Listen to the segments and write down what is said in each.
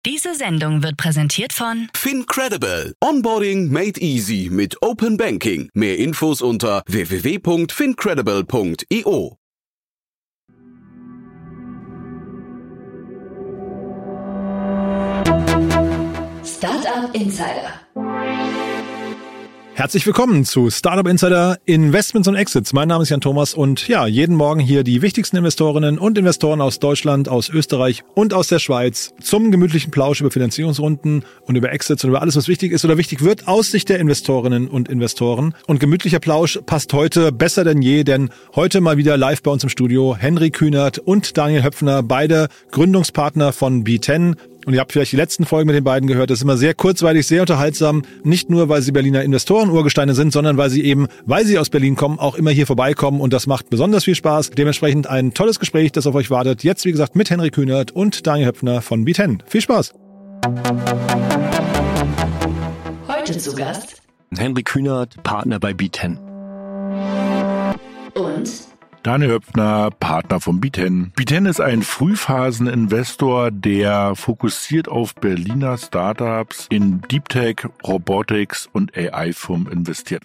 Diese Sendung wird präsentiert von FinCredible. Onboarding made easy mit Open Banking. Mehr Infos unter www.fincredible.io. Startup Insider. Herzlich willkommen zu Startup Insider Investments und Exits. Mein Name ist Jan Thomas und ja, jeden Morgen hier die wichtigsten Investorinnen und Investoren aus Deutschland, aus Österreich und aus der Schweiz zum gemütlichen Plausch über Finanzierungsrunden und über Exits und über alles, was wichtig ist oder wichtig wird aus Sicht der Investorinnen und Investoren. Und gemütlicher Plausch passt heute besser denn je, denn heute mal wieder live bei uns im Studio Henry Kühnert und Daniel Höpfner, beide Gründungspartner von B10. Und ihr habt vielleicht die letzten Folgen mit den beiden gehört. Das ist immer sehr kurzweilig, sehr unterhaltsam. Nicht nur, weil sie Berliner Investoren-Urgesteine sind, sondern weil sie aus Berlin kommen, auch immer hier vorbeikommen. Und das macht besonders viel Spaß. Dementsprechend ein tolles Gespräch, das auf euch wartet. Jetzt, wie gesagt, mit Henry Kühnert und Daniel Höpfner von B10. Viel Spaß! Heute zu Gast Henry Kühnert, Partner bei B10. und Daniel Höpfner, Partner von B10. B10 ist ein Frühphasen-Investor, der fokussiert auf Berliner Startups in Deep Tech, Robotics und AI-Firmen investiert.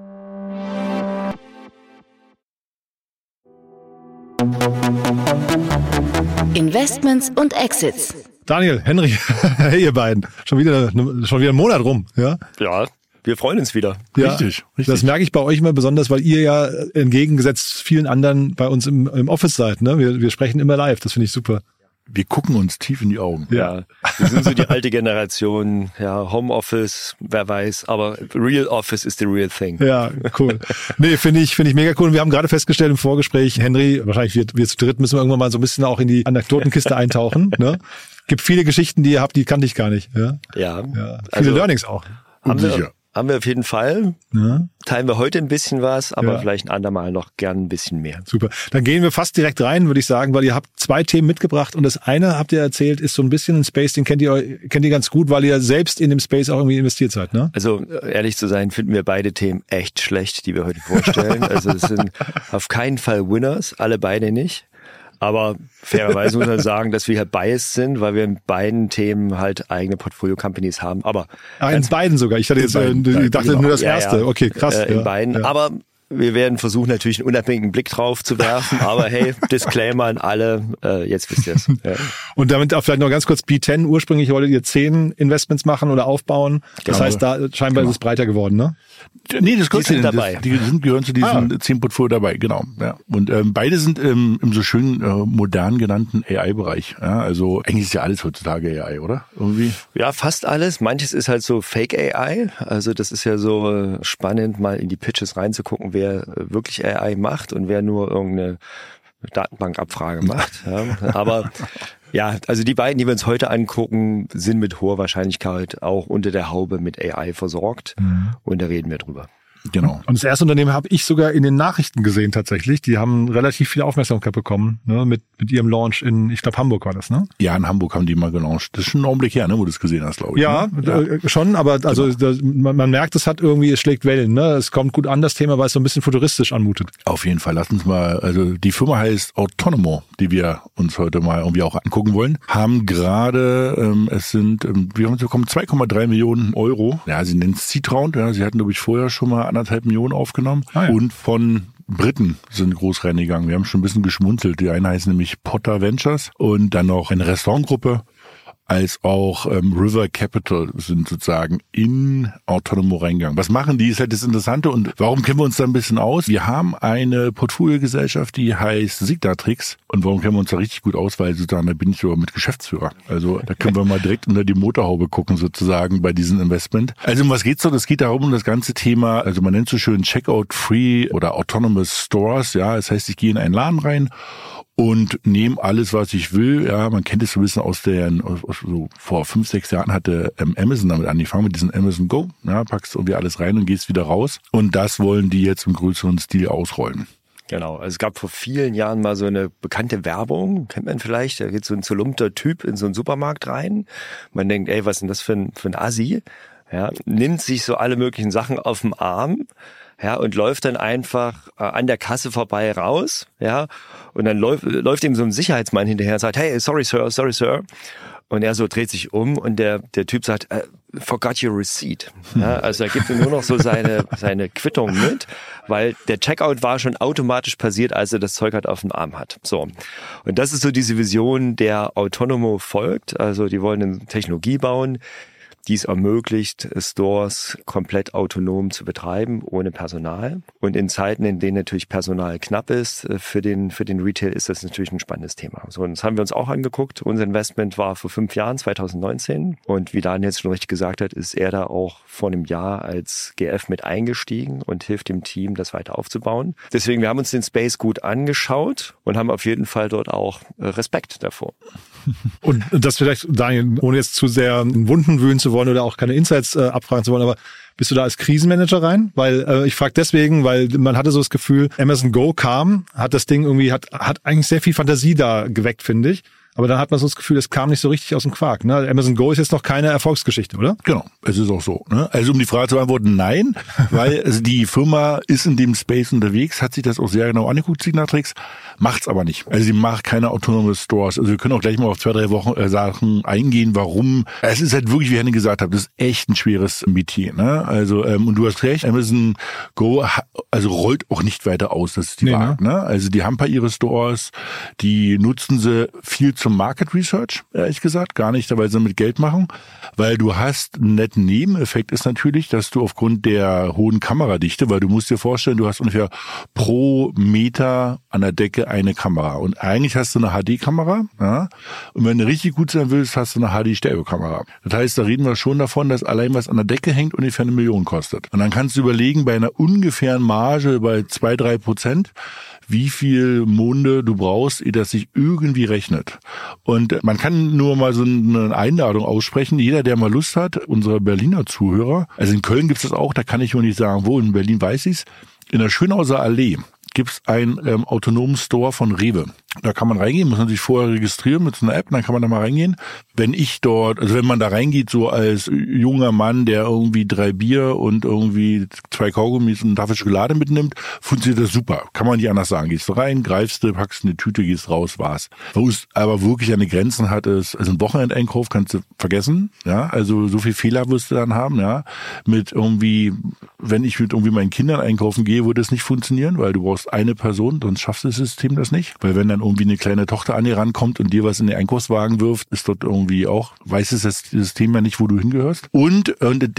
Investments und Exits. Daniel, Henry, hey ihr beiden. Schon wieder ein Monat rum, ja? Ja, wir freuen uns wieder. Ja, Richtig. Das merke ich bei euch immer besonders, weil ihr ja entgegengesetzt vielen anderen bei uns im Office seid. Ne? Wir sprechen immer live, das finde ich super. Wir gucken uns tief in die Augen. Ja, wir sind so die alte Generation. Ja, Homeoffice, wer weiß, aber Real Office is the real thing. Ja, cool. Nee, finde ich mega cool. Und wir haben gerade festgestellt im Vorgespräch, Henry, wahrscheinlich wir zu dritt müssen wir irgendwann mal so ein bisschen auch in die Anekdotenkiste eintauchen. Ne? Gibt viele Geschichten, die ihr habt, die kannte ich gar nicht. Ja. Viele also Learnings auch. Haben wir auf jeden Fall. Ja. Teilen wir heute ein bisschen was, aber Ja. vielleicht ein andermal noch gern ein bisschen mehr. Super. Dann gehen wir fast direkt rein, würde ich sagen, weil ihr habt 2 Themen mitgebracht und das eine, habt ihr erzählt, ist so ein bisschen ein Space, den kennt ihr ganz gut, weil ihr selbst in dem Space auch irgendwie investiert seid, ne? Also ehrlich zu sein, finden wir beide Themen echt schlecht, die wir heute vorstellen. Also es sind auf keinen Fall Winners, alle beide nicht. Aber fairerweise muss man sagen, dass wir halt biased sind, weil wir in beiden Themen halt eigene Portfolio-Companies haben. Aber In beiden sogar. Ich hatte jetzt dachte nur das erste. Ja. Okay, krass. In beiden. Ja. Aber wir werden versuchen, natürlich einen unabhängigen Blick drauf zu werfen. Aber hey, Disclaimer an alle, jetzt wisst ihr es. Ja. Und damit auch vielleicht noch ganz kurz B10. Ursprünglich wolltet ihr 10 Investments machen oder aufbauen. Das heißt, da scheinbar ist es breiter geworden, ne? Nee, das Die sind dabei. Die gehören zu diesem 10 Portfolio dabei, genau. Ja. Und beide sind im so schön modern genannten AI-Bereich. Ja, also eigentlich ist ja alles heutzutage AI, oder? Irgendwie. Ja, fast alles. Manches ist halt so Fake AI. Also das ist ja so spannend, mal in die Pitches reinzugucken, wer wirklich AI macht und wer nur irgendeine Datenbankabfrage macht. Ja. Aber ja, also die beiden, die wir uns heute angucken, sind mit hoher Wahrscheinlichkeit auch unter der Haube mit AI versorgt. Und da reden wir drüber. Genau. Und das erste Unternehmen habe ich sogar in den Nachrichten gesehen tatsächlich. Die haben relativ viel Aufmerksamkeit bekommen, ne, mit ihrem Launch in, ich glaube, Hamburg war das, ne? Ja, in Hamburg haben die mal gelauncht. Das ist schon ein Augenblick her, ne, wo du es gesehen hast, glaube ich. Ja, ne? Schon, aber also man merkt, es schlägt Wellen, ne? Es kommt gut an, das Thema, weil es so ein bisschen futuristisch anmutet. Auf jeden Fall. Lass uns mal, also die Firma heißt Autonomo, die wir uns heute mal irgendwie auch angucken wollen. Haben gerade, wir haben bekommen 2,3 Millionen Euro. Ja, sie nennen es Seed Round. Ja, sie hatten, glaube ich, vorher schon mal 1,5 Millionen aufgenommen. Ja. Und von Briten sind groß reingegangen. Wir haben schon ein bisschen geschmunzelt. Die eine heißt nämlich Potter Ventures und dann noch eine Restaurantgruppe, als auch River Capital sind sozusagen in Autonomo reingegangen. Was machen die? Ist halt das Interessante. Und warum kennen wir uns da ein bisschen aus? Wir haben eine Portfoliogesellschaft, die heißt Signatrix. Und warum kennen wir uns da richtig gut aus? Weil sozusagen, da bin ich sogar mit Geschäftsführer. Also da können wir mal direkt unter die Motorhaube gucken sozusagen bei diesem Investment. Also um was geht's so? Das geht darum, um das ganze Thema, also man nennt es so schön Checkout-Free oder Autonomous Stores. Ja, das heißt, ich gehe in einen Laden rein und nehme alles, was ich will. Ja, man kennt es so ein bisschen aus so vor 5, 6 Jahren hatte Amazon damit angefangen, mit diesem Amazon Go. Ja, packst irgendwie alles rein und gehst wieder raus. Und das wollen die jetzt im größeren Stil ausrollen. Genau, also es gab vor vielen Jahren mal so eine bekannte Werbung, kennt man vielleicht, da geht so ein zerlumpter Typ in so einen Supermarkt rein. Man denkt, ey, was ist denn das für ein Assi? Ja, nimmt sich so alle möglichen Sachen auf den Arm, ja, und läuft dann einfach an der Kasse vorbei raus, ja, und dann läuft ihm so ein Sicherheitsmann hinterher und sagt, hey, sorry, Sir. Und er so dreht sich um und der Typ sagt, forgot your receipt. Ja, also er gibt ihm nur noch so seine Quittung mit, weil der Checkout war schon automatisch passiert, als er das Zeug halt auf dem Arm hat. So. Und das ist so diese Vision, der Autonomo folgt. Also die wollen eine Technologie bauen, die es ermöglicht, Stores komplett autonom zu betreiben, ohne Personal. Und in Zeiten, in denen natürlich Personal knapp ist, für den Retail ist das natürlich ein spannendes Thema. So, und das haben wir uns auch angeguckt. Unser Investment war vor 5 Jahren, 2019. Und wie Daniel jetzt schon richtig gesagt hat, ist er da auch vor einem Jahr als GF mit eingestiegen und hilft dem Team, das weiter aufzubauen. Deswegen, wir haben uns den Space gut angeschaut und haben auf jeden Fall dort auch Respekt davor. Und das vielleicht, Daniel, ohne jetzt zu sehr in Wunden wühlen zu wollen oder auch keine Insights abfragen zu wollen, aber bist du da als Krisenmanager rein? Weil ich frage deswegen, weil man hatte so das Gefühl, Amazon Go kam, hat das Ding irgendwie, hat eigentlich sehr viel Fantasie da geweckt, finde ich. Aber dann hat man so das Gefühl, es kam nicht so richtig aus dem Quark. Ne? Amazon Go ist jetzt noch keine Erfolgsgeschichte, oder? Genau, es ist auch so. Ne? Also um die Frage zu beantworten, nein, weil also die Firma ist in dem Space unterwegs, hat sich das auch sehr genau angeguckt, Signatrix, macht's aber nicht. Also sie macht keine autonomous Stores. Also wir können auch gleich mal auf 2-3 Wochen Sachen eingehen, warum. Es ist halt wirklich, wie Henning gesagt hat, das ist echt ein schweres Metier. Ne? Also und du hast recht, Amazon Go also rollt auch nicht weiter aus, das ist die Wahrheit. Ne? Also die haben ein paar ihre Stores, die nutzen sie viel zum Market Research, ehrlich gesagt, gar nicht, weil sie damit Geld machen, weil du hast einen netten Nebeneffekt ist natürlich, dass du aufgrund der hohen Kameradichte, weil du musst dir vorstellen, du hast ungefähr pro Meter an der Decke eine Kamera und eigentlich hast du eine HD-Kamera, ja, und wenn du richtig gut sein willst, hast du eine HD-Stereo-Kamera. Das heißt, da reden wir schon davon, dass allein was an der Decke hängt ungefähr 1 Million kostet. Und dann kannst du überlegen, bei einer ungefähren Marge bei 2-3%, wie viel Monde du brauchst, ehe das sich irgendwie rechnet. Und man kann nur mal so eine Einladung aussprechen. Jeder, der mal Lust hat, unsere Berliner Zuhörer, also in Köln gibt's das auch, da kann ich nur nicht sagen, wo, in Berlin weiß ich's. In der Schönhauser Allee gibt's einen autonomen Store von Rewe. Da kann man reingehen, muss man sich vorher registrieren mit so einer App, dann kann man da mal reingehen. Wenn man da reingeht, so als junger Mann, der irgendwie 3 Bier und irgendwie 2 Kaugummis und eine Tafel Schokolade mitnimmt, funktioniert das super. Kann man nicht anders sagen. Gehst du rein, greifst du, packst eine Tüte, gehst raus, war's. Wo es aber wirklich eine Grenzen hat, ist, also ein Wochenendeinkauf kannst du vergessen, ja. Also so viel Fehler wirst du dann haben, ja. Mit irgendwie, wenn ich mit irgendwie meinen Kindern einkaufen gehe, würde das nicht funktionieren, weil du brauchst eine Person, sonst schafft das System das nicht. Weil wenn dann irgendwie eine kleine Tochter an dir rankommt und dir was in den Einkaufswagen wirft, ist dort irgendwie auch, weiß es das System ja nicht, wo du hingehörst. Und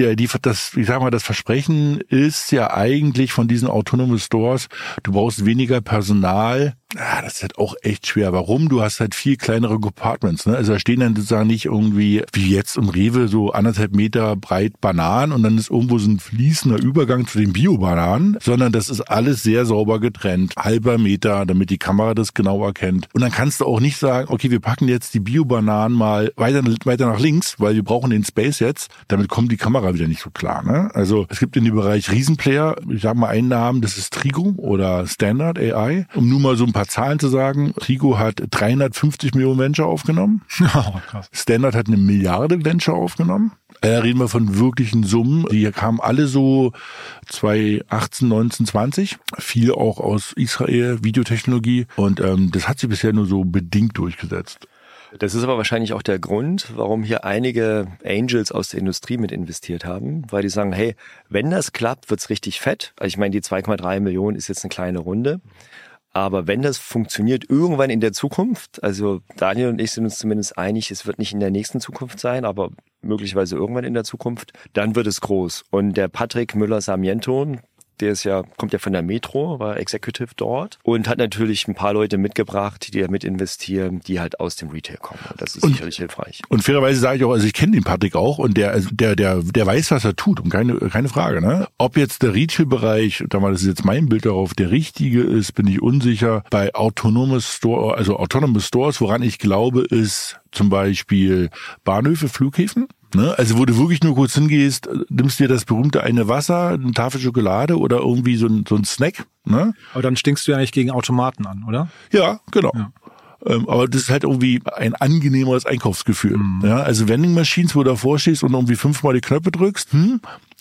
das Versprechen ist ja eigentlich von diesen autonomen Stores, du brauchst weniger Personal. Ja, das ist halt auch echt schwer. Warum? Du hast halt viel kleinere Compartments, ne? Also da stehen dann sozusagen nicht irgendwie, wie jetzt im Rewe, so 1,5 Meter breit Bananen und dann ist irgendwo so ein fließender Übergang zu den Bio-Bananen, sondern das ist alles sehr sauber getrennt. Halber Meter, damit die Kamera das genau erkennt. Und dann kannst du auch nicht sagen, okay, wir packen jetzt die Bio-Bananen mal weiter nach links, weil wir brauchen den Space jetzt. Damit kommt die Kamera wieder nicht so klar, ne? Also es gibt in dem Bereich Riesenplayer, ich sag mal einen Namen, das ist Trigo oder Standard AI, um nur mal so ein paar Zahlen zu sagen. Trigo hat 350 Millionen Venture aufgenommen. Oh, krass. Standard hat 1 Milliarde Venture aufgenommen. Da reden wir von wirklichen Summen. Die kamen alle so 2018, 19, 20. Viel auch aus Israel, Videotechnologie. Und das hat sich bisher nur so bedingt durchgesetzt. Das ist aber wahrscheinlich auch der Grund, warum hier einige Angels aus der Industrie mit investiert haben, weil die sagen, hey, wenn das klappt, wird's richtig fett. Also ich meine, die 2,3 Millionen ist jetzt eine kleine Runde. Aber wenn das funktioniert irgendwann in der Zukunft, also Daniel und ich sind uns zumindest einig, es wird nicht in der nächsten Zukunft sein, aber möglicherweise irgendwann in der Zukunft, dann wird es groß. Und der Patrick Müller-Sarmiento, kommt ja von der Metro, war Executive dort und hat natürlich ein paar Leute mitgebracht, die da mit investieren, die halt aus dem Retail kommen. Und das ist sicherlich hilfreich. Und fairerweise sage ich auch, also ich kenne den Patrick auch und der weiß, was er tut und keine Frage, ne? Ob jetzt der Retail-Bereich, das ist jetzt mein Bild darauf, der richtige ist, bin ich unsicher. Bei Autonomous Stores, woran ich glaube, ist zum Beispiel Bahnhöfe, Flughäfen. Ne? Also wo du wirklich nur kurz hingehst, nimmst dir das berühmte eine Wasser, eine Tafel Schokolade oder irgendwie so ein Snack. Ne? Aber dann stinkst du ja nicht gegen Automaten an, oder? Ja, genau. Ja. Aber das ist halt irgendwie ein angenehmeres Einkaufsgefühl. Ja, also Vending Machines, wo du davor stehst und irgendwie 5-mal die Knöpfe drückst,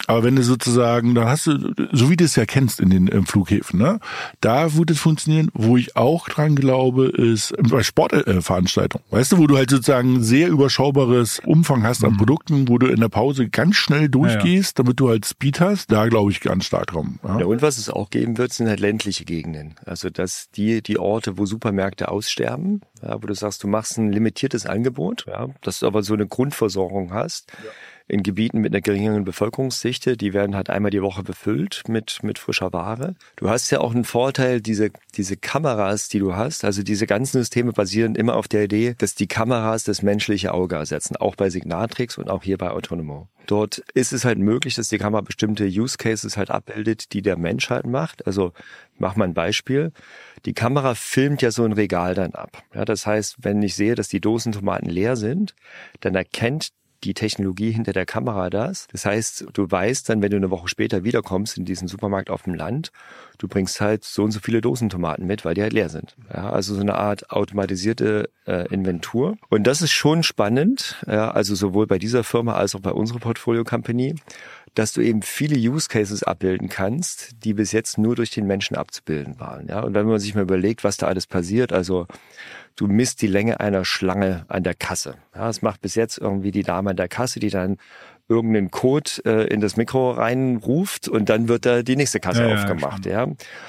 Aber wenn du sozusagen, dann hast du, so wie du es ja kennst in den Flughäfen, ne, da würde es funktionieren. Wo ich auch dran glaube, ist bei Sportveranstaltungen. Weißt du, wo du halt sozusagen sehr überschaubares Umfang hast an Produkten, wo du in der Pause ganz schnell durchgehst, damit du halt Speed hast. Da glaube ich ganz stark dran. Ja, und was es auch geben wird, sind halt ländliche Gegenden. Also dass die Orte, wo Supermärkte aussterben, ja, wo du sagst, du machst ein limitiertes Angebot, ja, dass du aber so eine Grundversorgung hast. Ja. In Gebieten mit einer geringeren Bevölkerungsdichte, die werden halt einmal die Woche befüllt mit frischer Ware. Du hast ja auch einen Vorteil, diese Kameras, die du hast, also diese ganzen Systeme basieren immer auf der Idee, dass die Kameras das menschliche Auge ersetzen, auch bei Signatrix und auch hier bei Autonomo. Dort ist es halt möglich, dass die Kamera bestimmte Use Cases halt abbildet, die der Mensch halt macht. Also mach mal ein Beispiel. Die Kamera filmt ja so ein Regal dann ab. Ja, das heißt, wenn ich sehe, dass die Dosen Tomaten leer sind, dann erkennt die Technologie hinter der Kamera das. Das heißt, du weißt dann, wenn du eine Woche später wiederkommst in diesen Supermarkt auf dem Land, du bringst halt so und so viele Dosen Tomaten mit, weil die halt leer sind. Ja, also so eine Art automatisierte Inventur. Und das ist schon spannend, ja, also sowohl bei dieser Firma als auch bei unserer Portfolio Company, dass du eben viele Use Cases abbilden kannst, die bis jetzt nur durch den Menschen abzubilden waren. Ja, und wenn man sich mal überlegt, was da alles passiert, also du misst die Länge einer Schlange an der Kasse. Ja, das macht bis jetzt irgendwie die Dame an der Kasse, die dann irgendeinen Code in das Mikro reinruft und dann wird da die nächste Kasse aufgemacht. Ja.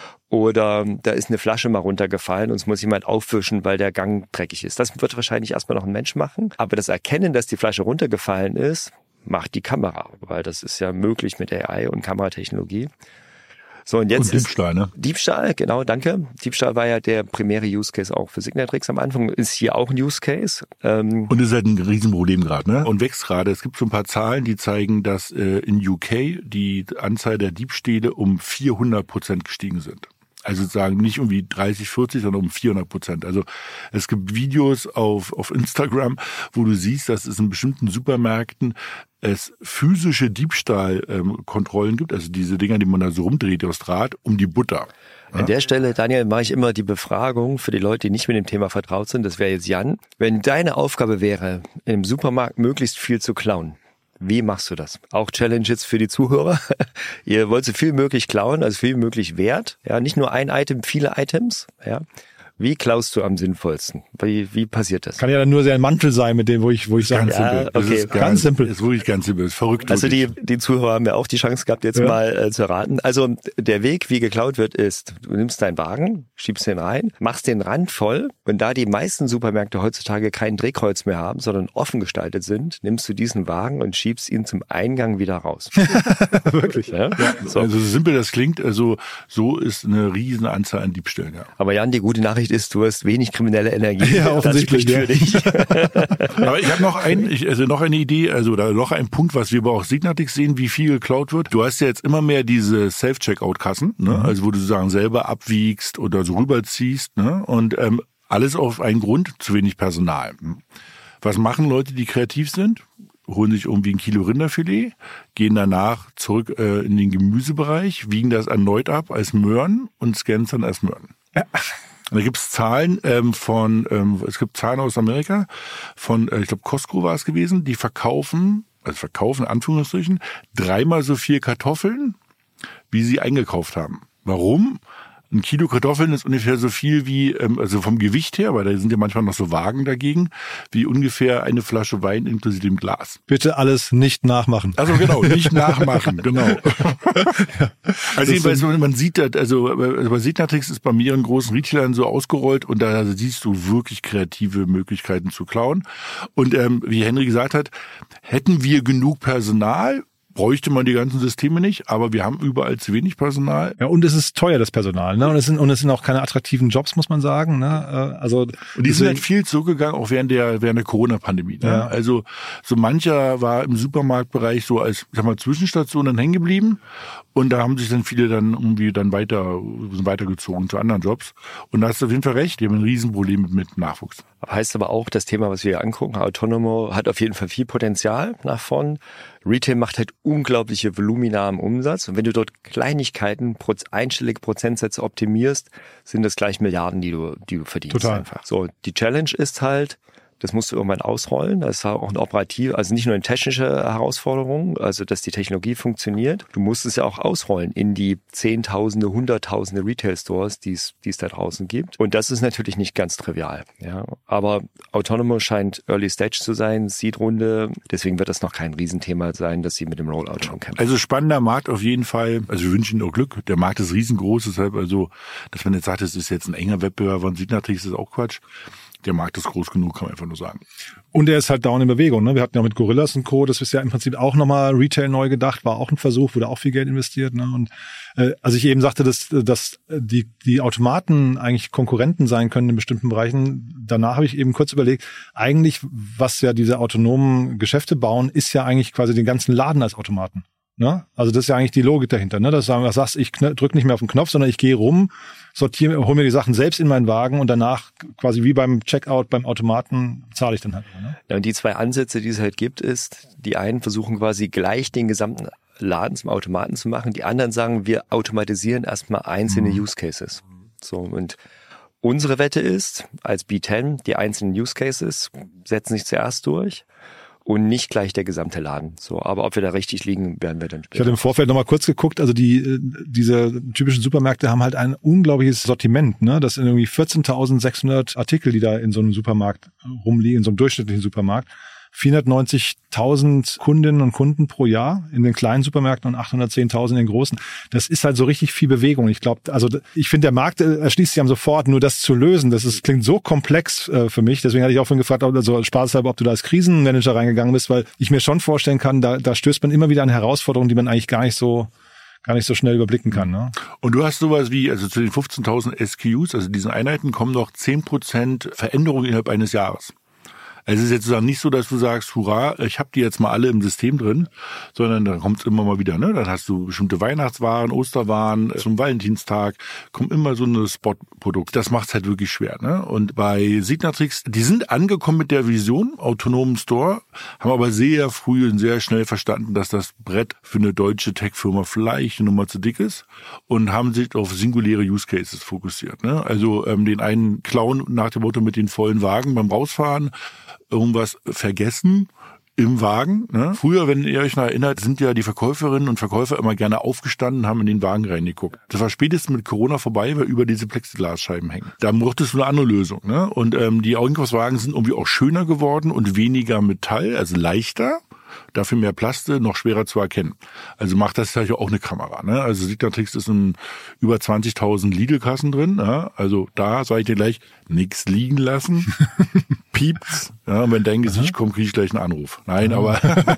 Oder da ist eine Flasche mal runtergefallen und es muss jemand aufwischen, weil der Gang dreckig ist. Das wird wahrscheinlich erstmal noch ein Mensch machen. Aber das Erkennen, dass die Flasche runtergefallen ist, macht die Kamera, weil das ist ja möglich mit AI und Kameratechnologie. So, und jetzt Diebstahl, ne? Diebstahl, genau, danke. Diebstahl war ja der primäre Use Case auch für Signatrix am Anfang. Ist hier auch ein Use Case. Und ist halt ein Riesenproblem gerade, ne? Und wächst gerade. Es gibt so ein paar Zahlen, die zeigen, dass in UK die Anzahl der Diebstähle um 400% gestiegen sind. Also sozusagen nicht irgendwie 30, 40, sondern um 400%. Also es gibt Videos auf Instagram, wo du siehst, dass es in bestimmten Supermärkten es physische Diebstahlkontrollen gibt, also diese Dinger, die man da so rumdreht aus Draht, um die Butter. An der Stelle, Daniel, mache ich immer die Befragung für die Leute, die nicht mit dem Thema vertraut sind. Das wäre jetzt Jan. Wenn deine Aufgabe wäre, im Supermarkt möglichst viel zu klauen, wie machst du das? Auch Challenge jetzt für die Zuhörer. Ihr wollt so viel möglich klauen, also viel möglich Wert. Ja, nicht nur ein Item, viele Items. Ja. Wie klaust du am sinnvollsten? Wie passiert das? Kann ja dann nur sehr ein Mantel sein, mit dem, wo ich sage, ja, okay. Ist ganz simpel. Ist wirklich ganz simpel. Ist verrückt. Also die Zuhörer haben ja auch die Chance gehabt, jetzt mal zu erraten. Also der Weg, wie geklaut wird, ist, du nimmst deinen Wagen, schiebst den rein, machst den Rand voll. Und da die meisten Supermärkte heutzutage kein Drehkreuz mehr haben, sondern offen gestaltet sind, nimmst du diesen Wagen und schiebst ihn zum Eingang wieder raus. Wirklich? Ja? Ja. So. Also so simpel das klingt, also so ist eine riesen Anzahl an Diebstählen. Ja. Aber Jan, die gute Nachricht ist, du hast wenig kriminelle Energie. Ja, offensichtlich. Das spricht für dich. Aber ich habe noch eine Idee, also da noch ein Punkt, was wir aber auch Signatrix sehen, wie viel geklaut wird. Du hast ja jetzt immer mehr diese Self-Checkout-Kassen, ne? Also wo du sozusagen selber abwiegst oder so rüberziehst, ne? Und alles auf einen Grund, zu wenig Personal. Was machen Leute, die kreativ sind? Holen sich irgendwie 1 Kilo Rinderfilet, gehen danach zurück in den Gemüsebereich, wiegen das erneut ab als Möhren und scannen es dann als Möhren. Da gibt's Zahlen es gibt Zahlen aus Amerika von, ich glaube Costco war es gewesen, die verkaufen in Anführungsstrichen 3-mal so viel Kartoffeln, wie sie eingekauft haben. Warum? 1 Kilo Kartoffeln ist ungefähr so viel wie, also vom Gewicht her, weil da sind ja manchmal noch so Wagen dagegen, wie ungefähr eine Flasche Wein inklusive dem Glas. Bitte alles nicht nachmachen. Also genau, nicht nachmachen, genau. Ja. Also jedenfalls, man sieht das, also bei Signatrix ist bei mehreren großen Retailern so ausgerollt und da siehst du wirklich kreative Möglichkeiten zu klauen. Und wie Henry gesagt hat, hätten wir genug Personal, bräuchte man die ganzen Systeme nicht, aber wir haben überall zu wenig Personal. Ja, und es ist teuer, das Personal, ne? Und es sind auch keine attraktiven Jobs, muss man sagen, ne? Also und die sind halt viel zurückgegangen, auch während der Corona-Pandemie. Ne? Ja. Also so mancher war im Supermarktbereich so als, sag mal, Zwischenstation dann hängen geblieben. Und da haben sich dann viele dann irgendwie dann weitergezogen zu anderen Jobs. Und da hast du auf jeden Fall recht, die haben ein Riesenproblem mit Nachwuchs. Heißt aber auch, das Thema, was wir hier angucken, Autonomo, hat auf jeden Fall viel Potenzial nach vorn. Retail macht halt unglaubliche Volumina am Umsatz. Und wenn du dort Kleinigkeiten, einstellige Prozentsätze optimierst, sind das gleich Milliarden, die du verdienst. Total. Einfach. So, die Challenge ist halt, Das musst du irgendwann ausrollen. Das ist auch ein operativ, also nicht nur eine technische Herausforderung, also dass die Technologie funktioniert. Du musst es ja auch ausrollen in die Zehntausende, Hunderttausende Retail-Stores, die es da draußen gibt. Und das ist natürlich nicht ganz trivial. Ja. Aber Autonomous scheint Early Stage zu sein, Seed-Runde. Deswegen wird das noch kein Riesenthema sein, dass sie mit dem Rollout schon kämpfen. Also spannender Markt auf jeden Fall. Also wir wünschen Ihnen auch Glück. Der Markt ist riesengroß, deshalb also, dass man jetzt sagt, es ist jetzt ein enger Wettbewerb von Signatix, ist auch Quatsch. Der Markt ist groß genug, kann man einfach nur sagen. Und er ist halt dauernd in Bewegung. Ne? Wir hatten ja mit Gorillas und Co., das ist ja im Prinzip auch nochmal Retail neu gedacht, war auch ein Versuch, wurde auch viel Geld investiert. Ne? Und als ich eben sagte, dass die Automaten eigentlich Konkurrenten sein können in bestimmten Bereichen, danach habe ich eben kurz überlegt, eigentlich, was ja diese autonomen Geschäfte bauen, ist ja eigentlich quasi den ganzen Laden als Automaten. Ne? Also das ist ja eigentlich die Logik dahinter, ne? Dass du einfach sagst, ich drücke nicht mehr auf den Knopf, sondern ich gehe rum, sortiere, hole mir die Sachen selbst in meinen Wagen und danach quasi wie beim Checkout beim Automaten zahle ich dann halt. Ne? Ja, und die zwei Ansätze, die es halt gibt, ist, die einen versuchen quasi gleich den gesamten Laden zum Automaten zu machen, die anderen sagen, wir automatisieren erstmal einzelne Use Cases. So, und unsere Wette ist, als B10, die einzelnen Use Cases setzen sich zuerst durch. Und nicht gleich der gesamte Laden. So, aber ob wir da richtig liegen, werden wir dann später. Ich hatte im Vorfeld nochmal kurz geguckt, also diese typischen Supermärkte haben halt ein unglaubliches Sortiment, ne? Das sind irgendwie 14.600 Artikel, die da in so einem Supermarkt rumliegen, in so einem durchschnittlichen Supermarkt. 490.000 Kundinnen und Kunden pro Jahr in den kleinen Supermärkten und 810.000 in den großen. Das ist halt so richtig viel Bewegung. Ich glaube, also ich finde, der Markt erschließt sich am sofort, nur das zu lösen, klingt so komplex für mich. Deswegen hatte ich auch vorhin gefragt, also spaßhalber, ob du da als Krisenmanager reingegangen bist, weil ich mir schon vorstellen kann, da stößt man immer wieder an Herausforderungen, die man eigentlich gar nicht so schnell überblicken kann. Ne? Und du hast sowas wie, also zu den 15.000 SKUs, also diesen Einheiten, kommen noch 10% Veränderungen innerhalb eines Jahres. Also es ist jetzt sozusagen nicht so, dass du sagst, hurra, ich habe die jetzt mal alle im System drin, sondern dann kommt es immer mal wieder, ne? Dann hast du bestimmte Weihnachtswaren, Osterwaren, zum Valentinstag, kommt immer so eine Spot-Produkt. Das macht es halt wirklich schwer, ne? Und bei Signatix, die sind angekommen mit der Vision, autonomen Store, haben aber sehr früh und sehr schnell verstanden, dass das Brett für eine deutsche Tech-Firma vielleicht eine Nummer zu dick ist und haben sich auf singuläre Use Cases fokussiert, ne? Also den einen klauen nach dem Motto mit den vollen Wagen beim Rausfahren, irgendwas vergessen im Wagen. Ne? Früher, wenn ihr euch noch erinnert, sind ja die Verkäuferinnen und Verkäufer immer gerne aufgestanden, haben in den Wagen reingeguckt. Das war spätestens mit Corona vorbei, weil über diese Plexiglasscheiben hängen. Da brauchtest du eine andere Lösung. Ne? Und die Einkaufswagen sind irgendwie auch schöner geworden und weniger Metall, also leichter. Dafür mehr Plaste, noch schwerer zu erkennen. Also macht das ja auch eine Kamera. Ne? Also Signatix ist in über 20.000 Lidl-Kassen drin. Ja? Also da sage ich dir gleich, nichts liegen lassen. Piept's. Ja, und wenn dein Gesicht kommt, kriege ich gleich einen Anruf. Nein, aber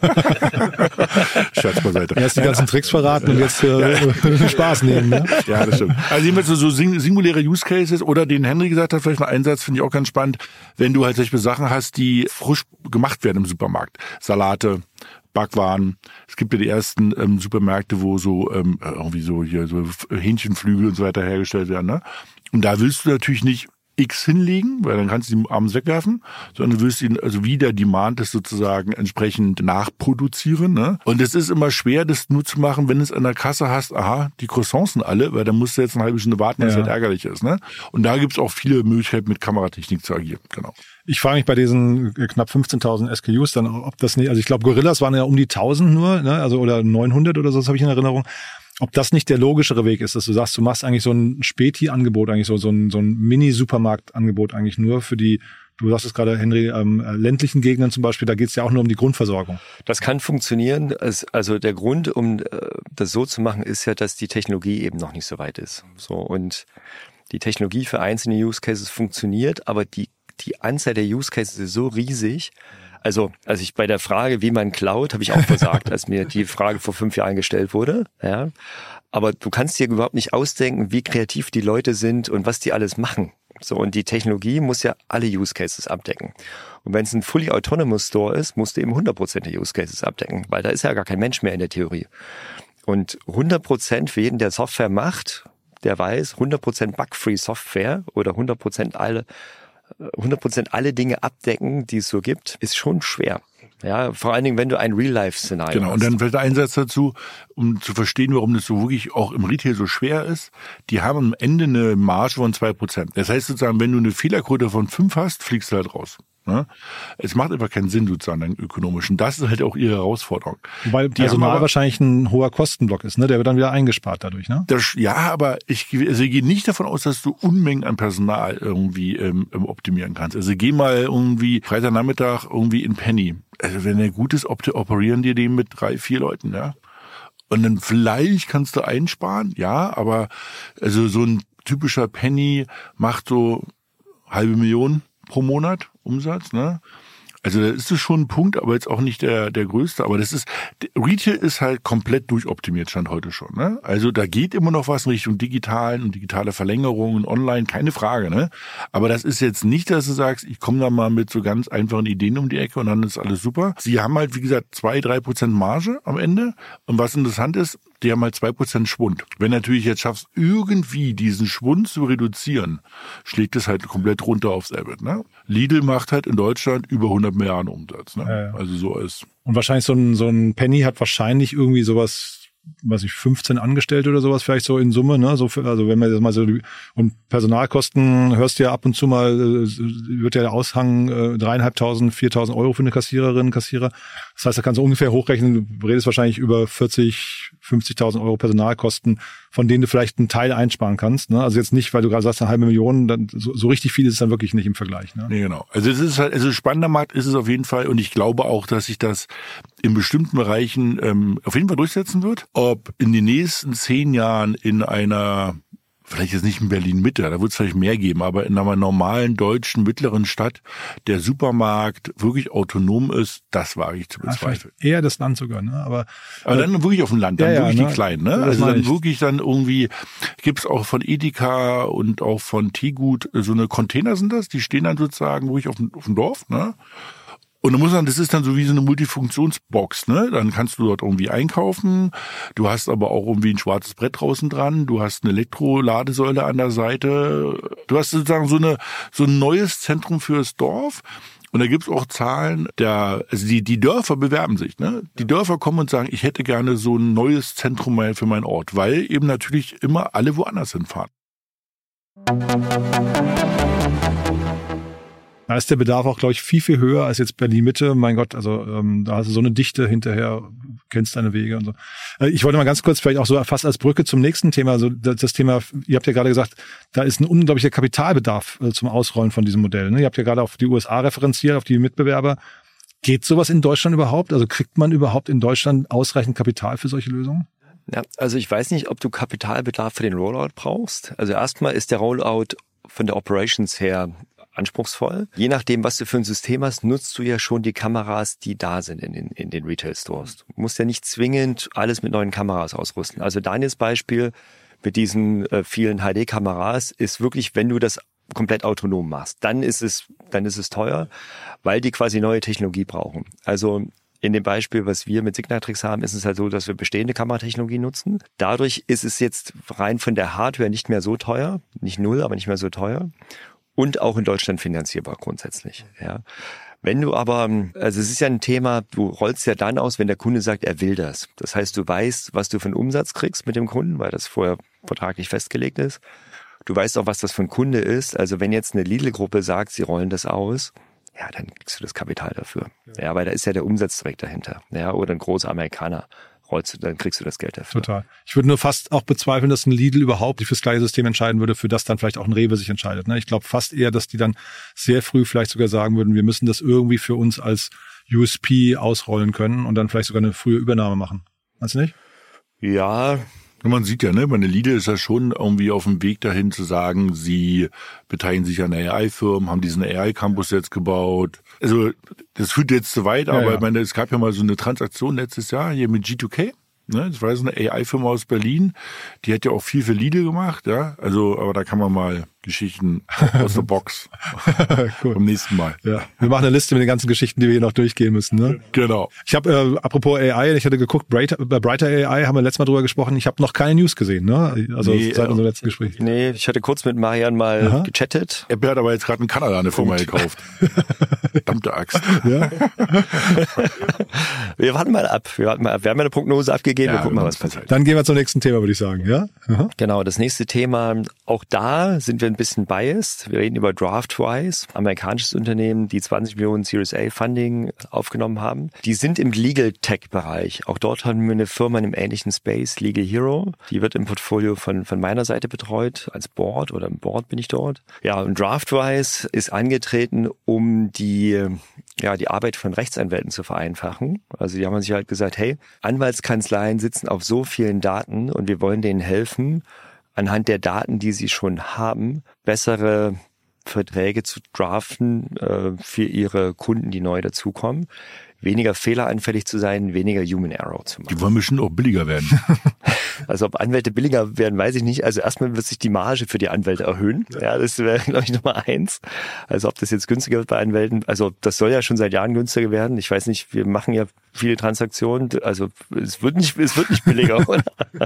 Scherz beiseite. Erst die ganzen Tricks verraten und jetzt Spaß nehmen. Ne? Ja, das stimmt. Also jedenfalls so singuläre Use Cases oder den Henry gesagt hat, vielleicht ein Einsatz, finde ich auch ganz spannend, wenn du halt solche Sachen hast, die frisch gemacht werden im Supermarkt. Salate, Backwaren. Es gibt ja die ersten Supermärkte, wo so irgendwie so hier so Hähnchenflügel und so weiter hergestellt werden. Ne? Und da willst du natürlich nicht X hinlegen, weil dann kannst du die abends wegwerfen, sondern du willst ihn, also wie der Demand ist sozusagen entsprechend nachproduzieren. Ne? Und es ist immer schwer, das nur zu machen, wenn du es an der Kasse hast, aha, die Croissants sind alle, weil dann musst du jetzt eine halbe Stunde warten, was halt ärgerlich ist. Ne? Und da gibt's auch viele Möglichkeiten, mit Kameratechnik zu agieren. Genau. Ich frage mich bei diesen knapp 15.000 SKUs dann, ob das nicht, also ich glaube, Gorillas waren ja um die 1.000 nur, ne? Also oder 900 oder so, das habe ich in Erinnerung. Ob das nicht der logischere Weg ist, dass du sagst, du machst eigentlich so ein Späti-Angebot, eigentlich so ein Mini-Supermarkt-Angebot eigentlich nur für die, du sagst es gerade, Henry, ländlichen Gegenden zum Beispiel, da geht es ja auch nur um die Grundversorgung. Das kann funktionieren. Also der Grund, um das so zu machen, ist ja, dass die Technologie eben noch nicht so weit ist. So, und die Technologie für einzelne Use Cases funktioniert, aber die Anzahl der Use Cases ist so riesig. Also ich bei der Frage, wie man klaut, habe ich auch versagt, als mir die Frage vor 5 Jahren gestellt wurde. Ja, aber du kannst dir überhaupt nicht ausdenken, wie kreativ die Leute sind und was die alles machen. So, und die Technologie muss ja alle Use Cases abdecken. Und wenn es ein fully autonomous Store ist, musst du eben 100% der Use Cases abdecken, weil da ist ja gar kein Mensch mehr in der Theorie. Und 100% für jeden, der Software macht, der weiß, 100% bug-free Software oder 100% alle Dinge abdecken, die es so gibt, ist schon schwer. Ja, vor allen Dingen, wenn du ein Real-Life-Szenario hast. Genau, und dann vielleicht der Einsatz dazu, um zu verstehen, warum das so wirklich auch im Retail so schwer ist. Die haben am Ende eine Marge von 2%. Das heißt sozusagen, wenn du eine Fehlerquote von 5 hast, fliegst du halt raus. Ne? Es macht einfach keinen Sinn sozusagen ökonomisch. Und das ist halt auch ihre Herausforderung. Weil Personal wahrscheinlich ein hoher Kostenblock ist, ne? Der wird dann wieder eingespart dadurch, ne? Ja, aber ich gehe nicht davon aus, dass du Unmengen an Personal irgendwie optimieren kannst. Also geh mal irgendwie Freitagnachmittag irgendwie in Penny. Also wenn der gut ist, operieren die den mit 3, 4 Leuten, ja. Und dann vielleicht kannst du einsparen, ja, aber also so ein typischer Penny macht so 500.000 pro Monat Umsatz, ne? Also da ist es schon ein Punkt, aber jetzt auch nicht der größte. Aber Retail ist halt komplett durchoptimiert, stand heute schon. Ne? Also da geht immer noch was in Richtung digitalen und digitale Verlängerungen, online, keine Frage. Ne? Aber das ist jetzt nicht, dass du sagst, ich komme da mal mit so ganz einfachen Ideen um die Ecke und dann ist alles super. Sie haben halt, wie gesagt, 2-3% Marge am Ende. Und was interessant ist, die haben halt 2% Schwund. Wenn natürlich jetzt schaffst, irgendwie diesen Schwund zu reduzieren, schlägt es halt komplett runter aufs EBIT. Ne? Lidl macht halt in Deutschland über 100 Milliarden Umsatz. Ne? Ja. Also so ist. Und wahrscheinlich so ein Penny hat wahrscheinlich irgendwie sowas, weiß ich, 15 Angestellte oder sowas vielleicht so in Summe, ne? So also wenn man das mal so, und Personalkosten hörst du ja ab und zu mal, wird ja der Aushang 3.500, 4.000 Euro für eine Kassiererin, Kassierer. Das heißt, da kannst du ungefähr hochrechnen, du redest wahrscheinlich über 50.000 Euro Personalkosten, von denen du vielleicht einen Teil einsparen kannst, ne? Also jetzt nicht, weil du gerade sagst, 500.000, dann so richtig viel ist es dann wirklich nicht im Vergleich, ne? Nee, genau. Also es ist halt, also spannender Markt ist es auf jeden Fall, und ich glaube auch, dass sich das in bestimmten Bereichen auf jeden Fall durchsetzen wird. Ob in den nächsten 10 Jahren in einer, vielleicht jetzt nicht in Berlin-Mitte, da wird es vielleicht mehr geben, aber in einer normalen deutschen mittleren Stadt der Supermarkt wirklich autonom ist, das wage ich zu bezweifeln. Ja, eher das Land sogar, ne? Aber dann wirklich auf dem Land, dann wirklich die Kleinen, ne? Also dann ich. wirklich dann irgendwie, gibt's auch von Edeka und auch von Teegut, so eine Container sind das, die stehen dann sozusagen wirklich auf dem Dorf, ne? Und das ist dann so wie so eine Multifunktionsbox, ne? Dann kannst du dort irgendwie einkaufen. Du hast aber auch irgendwie ein schwarzes Brett draußen dran. Du hast eine Elektroladesäule an der Seite. Du hast sozusagen so ein neues Zentrum fürs Dorf. Und da gibt's auch Zahlen, also die Dörfer bewerben sich, ne? Die Dörfer kommen und sagen, ich hätte gerne so ein neues Zentrum für meinen Ort, weil eben natürlich immer alle woanders hinfahren. Da ist der Bedarf auch, glaube ich, viel, viel höher als jetzt Berlin-Mitte. Mein Gott, also da hast du so eine Dichte hinterher, kennst deine Wege und so. Ich wollte mal ganz kurz vielleicht auch so fast als Brücke zum nächsten Thema, also das Thema, ihr habt ja gerade gesagt, da ist ein unglaublicher Kapitalbedarf zum Ausrollen von diesem Modell. Ne? Ihr habt ja gerade auf die USA referenziert, auf die Mitbewerber. Geht sowas in Deutschland überhaupt? Also kriegt man überhaupt in Deutschland ausreichend Kapital für solche Lösungen? Ja, also ich weiß nicht, ob du Kapitalbedarf für den Rollout brauchst. Also erstmal ist der Rollout von der Operations her anspruchsvoll. Je nachdem, was du für ein System hast, nutzt du ja schon die Kameras, die da sind in den Retail-Stores. Du musst ja nicht zwingend alles mit neuen Kameras ausrüsten. Also Daniels Beispiel mit diesen vielen HD-Kameras ist wirklich, wenn du das komplett autonom machst, dann ist es teuer, weil die quasi neue Technologie brauchen. Also in dem Beispiel, was wir mit Signatrix haben, ist es halt so, dass wir bestehende Kameratechnologie nutzen. Dadurch ist es jetzt rein von der Hardware nicht mehr so teuer, nicht null, aber nicht mehr so teuer. Und auch in Deutschland finanzierbar grundsätzlich. Ja. Wenn du aber, also es ist ja ein Thema, du rollst ja dann aus, wenn der Kunde sagt, er will das. Das heißt, du weißt, was du für einen Umsatz kriegst mit dem Kunden, weil das vorher vertraglich festgelegt ist. Du weißt auch, was das für ein Kunde ist. Also wenn jetzt eine Lidl-Gruppe sagt, sie rollen das aus, ja, dann kriegst du das Kapital dafür. Ja, weil da ist ja der Umsatz direkt dahinter. Ja, oder ein großer Amerikaner. Dann kriegst du das Geld dafür. Total. Ich würde nur fast auch bezweifeln, dass ein Lidl überhaupt sich fürs gleiche System entscheiden würde, für das dann vielleicht auch ein Rewe sich entscheidet. Ich glaube fast eher, dass die dann sehr früh vielleicht sogar sagen würden, wir müssen das irgendwie für uns als USP ausrollen können und dann vielleicht sogar eine frühe Übernahme machen. Meinst du nicht? Ja. Man sieht ja, ne, meine Lidl ist ja schon irgendwie auf dem Weg dahin zu sagen, sie beteiligen sich an AI-Firmen, haben diesen AI-Campus jetzt gebaut. Also das führt jetzt zu weit, aber ich meine, es gab ja mal so eine Transaktion letztes Jahr hier mit G2K. Ne, das war so eine AI-Firma aus Berlin, die hat ja auch viel für Lidl gemacht, ja. Also, aber da kann man mal Geschichten aus der Box cool. Beim nächsten Mal. Ja, wir machen eine Liste mit den ganzen Geschichten, die wir hier noch durchgehen müssen. Ne? Genau. Ich habe, apropos AI, ich hatte geguckt, bei Brighter AI haben wir letztes Mal drüber gesprochen. Ich habe noch keine News gesehen, ne? Also seit unserem letzten Gespräch. Nee, ich hatte kurz mit Marian mal gechattet. Er hat aber jetzt gerade in Kanada eine Firma gekauft. Verdammte Axt. Ja. Wir warten mal ab. Wir haben eine Prognose abgegeben. Wir gucken mal, was passiert. Dann gehen wir zum nächsten Thema, würde ich sagen. Ja. Genau, das nächste Thema. Auch da sind wir ein bisschen biased. Wir reden über Draftwise, amerikanisches Unternehmen, die 20 Millionen Series A Funding aufgenommen haben. Die sind im Legal Tech Bereich. Auch dort haben wir eine Firma in einem ähnlichen Space, Legal Hero. Die wird im Portfolio von meiner Seite betreut, als Board oder im Board bin ich dort. Ja, und Draftwise ist angetreten, um die Arbeit von Rechtsanwälten zu vereinfachen. Also die haben sich halt gesagt, hey, Anwaltskanzleien sitzen auf so vielen Daten und wir wollen denen helfen, anhand der Daten, die sie schon haben, bessere Verträge zu draften für ihre Kunden, die neu dazukommen. Weniger fehleranfällig zu sein, weniger Human Error zu machen. Die wollen bestimmt auch billiger werden. Also ob Anwälte billiger werden, weiß ich nicht. Also erstmal wird sich die Marge für die Anwälte erhöhen. Ja, das wäre, glaube ich, Nummer 1. Also ob das jetzt günstiger wird bei Anwälten. Also das soll ja schon seit Jahren günstiger werden. Ich weiß nicht, wir machen ja viele Transaktionen. Also es wird nicht billiger, oder?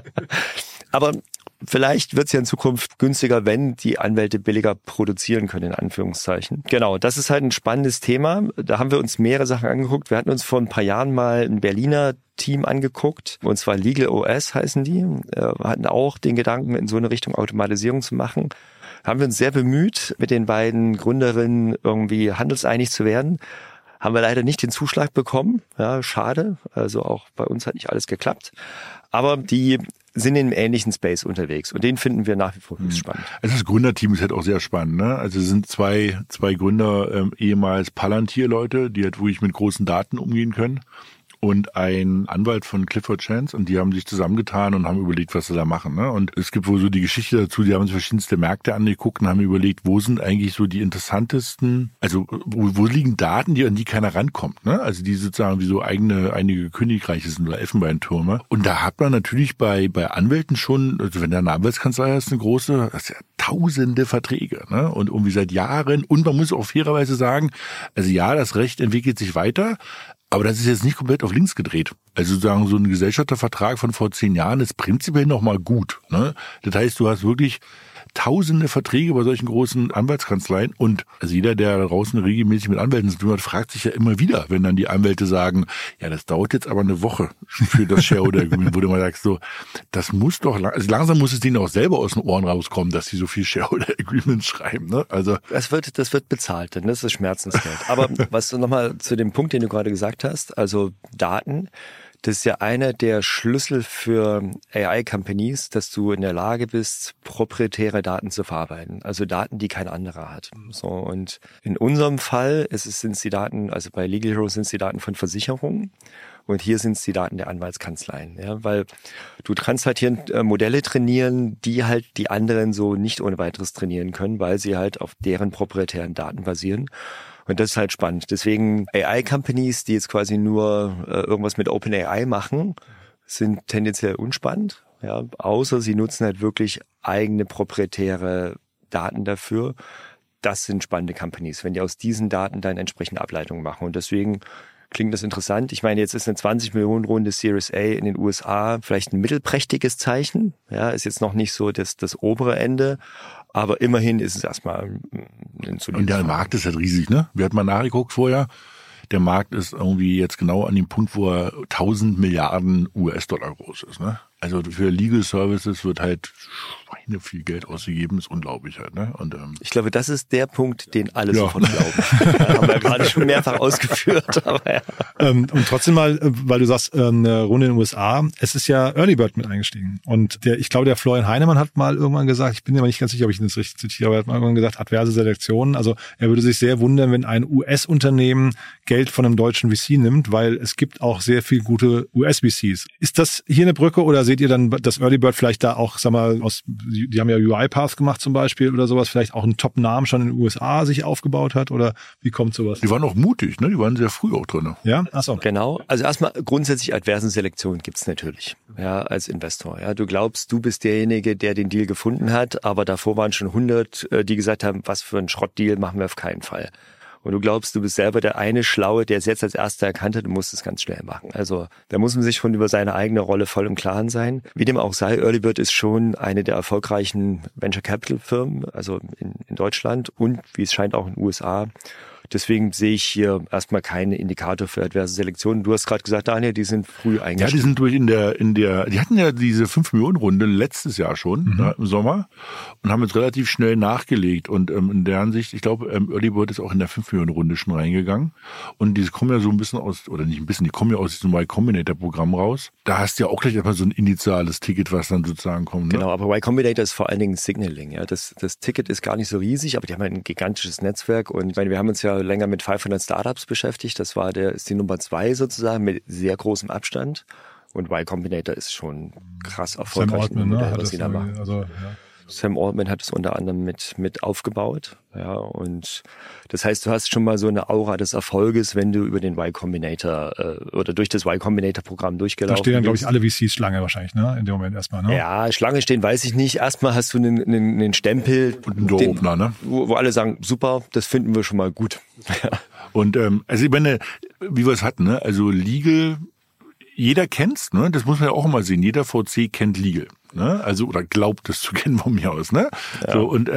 Aber vielleicht wird es ja in Zukunft günstiger, wenn die Anwälte billiger produzieren können, in Anführungszeichen. Genau, das ist halt ein spannendes Thema. Da haben wir uns mehrere Sachen angeguckt. Wir hatten uns vor ein paar Jahren mal ein Berliner Team angeguckt, und zwar Legal OS heißen die. Wir hatten auch den Gedanken, in so eine Richtung Automatisierung zu machen. Haben wir uns sehr bemüht, mit den beiden Gründerinnen irgendwie handelseinig zu werden. Haben wir leider nicht den Zuschlag bekommen. Ja, schade. Also auch bei uns hat nicht alles geklappt. Aber die sind in einem ähnlichen Space unterwegs und den finden wir nach wie vor höchst spannend. Also das Gründerteam ist halt auch sehr spannend, ne? Also es sind zwei Gründer, ehemals Palantir-Leute, die halt wirklich mit großen Daten umgehen können, und ein Anwalt von Clifford Chance, und die haben sich zusammengetan und haben überlegt, was sie da machen, ne? Und es gibt wohl so die Geschichte dazu, die haben sich verschiedenste Märkte angeguckt und haben überlegt, wo sind eigentlich so die interessantesten, also wo liegen Daten, an die keiner rankommt, ne? Also die sozusagen wie so einige Königreiche sind oder Elfenbeintürme. Und da hat man natürlich bei Anwälten schon, also wenn da eine Anwaltskanzlei ist, eine große, das ist ja tausende Verträge, ne? Und irgendwie seit Jahren, und man muss auch fairerweise sagen, also ja, das Recht entwickelt sich weiter, aber das ist jetzt nicht komplett auf links gedreht. Also sozusagen so ein Gesellschaftervertrag von vor 10 Jahren ist prinzipiell noch mal gut, ne? Das heißt, du hast wirklich tausende Verträge bei solchen großen Anwaltskanzleien, und also jeder, der da draußen regelmäßig mit Anwälten zu tun hat, fragt sich ja immer wieder, wenn dann die Anwälte sagen, ja, das dauert jetzt aber eine Woche für das Shareholder Agreement, wo du mal sagst, so, das muss doch, also langsam muss es denen auch selber aus den Ohren rauskommen, dass sie so viel Shareholder Agreements schreiben, ne? Also das wird bezahlt, denn das ist Schmerzensgeld. Aber was du nochmal zu dem Punkt, den du gerade gesagt hast, also Daten, das ist ja einer der Schlüssel für AI-Companies, dass du in der Lage bist, proprietäre Daten zu verarbeiten. Also Daten, die kein anderer hat. So, und in unserem Fall sind es die Daten, also bei Legal Hero sind es die Daten von Versicherungen. Und hier sind es die Daten der Anwaltskanzleien. Ja, weil du kannst halt hier Modelle trainieren, die halt die anderen so nicht ohne weiteres trainieren können, weil sie halt auf deren proprietären Daten basieren. Und das ist halt spannend. Deswegen AI-Companies, die jetzt quasi nur irgendwas mit OpenAI machen, sind tendenziell unspannend. Ja, außer sie nutzen halt wirklich eigene proprietäre Daten dafür. Das sind spannende Companies, wenn die aus diesen Daten dann entsprechende Ableitungen machen. Und deswegen klingt das interessant. Ich meine, jetzt ist eine 20-Millionen-Runde Series A in den USA vielleicht ein mittelprächtiges Zeichen. Ja, ist jetzt noch nicht so das obere Ende. Aber immerhin ist es erstmal ein solides. Und der Markt ist halt riesig, ne? Wir hatten mal nachgeguckt vorher. Der Markt ist irgendwie jetzt genau an dem Punkt, wo er 1000 Milliarden US-Dollar groß ist, ne? Also für Legal Services wird halt viel Geld ausgegeben, ist unglaublich halt, ne? Und ich glaube, das ist der Punkt, den alle sofort glauben. Haben wir gerade schon mehrfach ausgeführt. Aber ja. Und trotzdem mal, weil du sagst, eine Runde in den USA, es ist ja Early Bird mit eingestiegen. Und ich glaube, der Florian Heinemann hat mal irgendwann gesagt, ich bin mir aber nicht ganz sicher, ob ich das richtig zitiere, aber er hat mal irgendwann gesagt, adverse Selektionen. Also er würde sich sehr wundern, wenn ein US-Unternehmen Geld von einem deutschen VC nimmt, weil es gibt auch sehr viel gute US-VCs. Ist das hier eine Brücke, oder seht ihr dann, dass Early Bird vielleicht da auch, sag mal, die haben ja UiPath gemacht zum Beispiel oder sowas, vielleicht auch einen Top-Namen schon in den USA sich aufgebaut hat, oder wie kommt sowas? Die waren auch mutig, ne? Die waren sehr früh auch drin. Ja? Ach so. Genau. Also erstmal grundsätzlich Adversenselektion gibt's natürlich, ja, als Investor. Ja, du glaubst, du bist derjenige, der den Deal gefunden hat, aber davor waren schon 100, die gesagt haben, was für ein Schrottdeal machen wir auf keinen Fall. Und du glaubst, du bist selber der eine Schlaue, der es jetzt als Erster erkannt hat und musst es ganz schnell machen. Also da muss man sich schon über seine eigene Rolle voll im Klaren sein. Wie dem auch sei, Early Bird ist schon eine der erfolgreichen Venture Capital Firmen, also in Deutschland und wie es scheint auch in den USA. deswegen sehe ich hier erstmal keinen Indikator für adverse Selektion. Du hast gerade gesagt, Daniel, die sind früh eingestiegen. Ja, die sind durch die hatten ja diese 5-Millionen-Runde letztes Jahr schon, im Sommer, und haben jetzt relativ schnell nachgelegt. Und in der Hinsicht, ich glaube, Early Bird ist auch in der 5-Millionen-Runde schon reingegangen. Und die kommen ja so ein bisschen aus, oder nicht ein bisschen, die kommen ja aus diesem Y Combinator-Programm raus. Da hast du ja auch gleich erstmal so ein initiales Ticket, was dann sozusagen kommt. Ne? Genau, aber Y Combinator ist vor allen Dingen Signaling. Ja. Das Ticket ist gar nicht so riesig, aber die haben ein gigantisches Netzwerk. Und ich meine, wir haben uns ja länger mit 500 Startups beschäftigt. Das ist die Nummer 2 sozusagen mit sehr großem Abstand. Und Y Combinator ist schon krass erfolgreich. Sam Altman, Sam Altman hat es unter anderem mit aufgebaut. Ja, und das heißt, du hast schon mal so eine Aura des Erfolges, wenn du über den Y Combinator oder durch das Y Combinator Programm durchgelaufen bist. Da stehen dann, glaube ich, alle VCs Schlange wahrscheinlich, ne? In dem Moment erstmal, ne? Ja, Schlange stehen weiß ich nicht. Erstmal hast du einen Stempel. Und einen Door-Opener, ne? Wo alle sagen, super, das finden wir schon mal gut. Und also ich meine, wie wir es hatten, ne? Also Legal, jeder kennt's, ne? Das muss man ja auch immer sehen. Jeder VC kennt Legal, ne? Also oder glaubt es zu kennen von mir aus, ne? Ja. So, und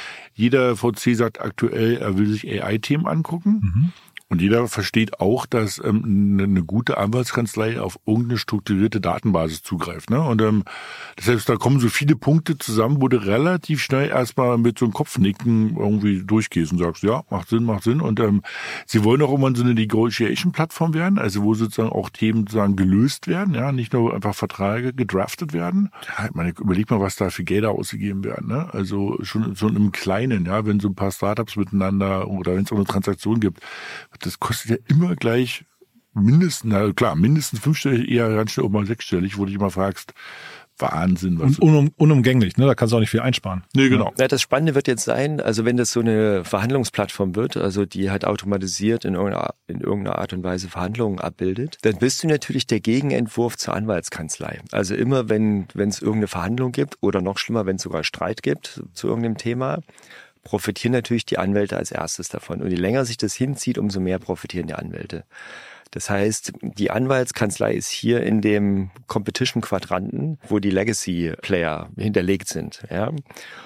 jeder VC sagt aktuell, er will sich AI-Themen angucken. Mhm. Und jeder versteht auch, dass eine gute Anwaltskanzlei auf irgendeine strukturierte Datenbasis zugreift. Ne? Und das heißt, da kommen so viele Punkte zusammen, wo du relativ schnell erstmal mit so einem Kopfnicken irgendwie durchgehst und sagst, ja, macht Sinn. Und sie wollen auch immer so eine Negotiation-Plattform werden, also wo sozusagen auch Themen sozusagen gelöst werden, ja, nicht nur einfach Verträge gedraftet werden. Ja, ich meine, überleg mal, was da für Gelder ausgegeben werden. Ne? Also schon so im Kleinen, ja, wenn so ein paar Startups miteinander oder wenn es auch eine Transaktion gibt, das kostet ja immer gleich mindestens 5-stellig, eher ganz schnell auch mal 6-stellig, wo du dich mal fragst, Wahnsinn. Was und unumgänglich, ne? Da kannst du auch nicht viel einsparen. Nee, genau. Ja, das Spannende wird jetzt sein, also wenn das so eine Verhandlungsplattform wird, also die halt automatisiert in irgendeiner Art und Weise Verhandlungen abbildet, dann bist du natürlich der Gegenentwurf zur Anwaltskanzlei. Also immer, wenn es irgendeine Verhandlung gibt oder noch schlimmer, wenn es sogar Streit gibt zu irgendeinem Thema, profitieren natürlich die Anwälte als erstes davon. Und je länger sich das hinzieht, umso mehr profitieren die Anwälte. Das heißt, die Anwaltskanzlei ist hier in dem Competition-Quadranten, wo die Legacy-Player hinterlegt sind. Ja?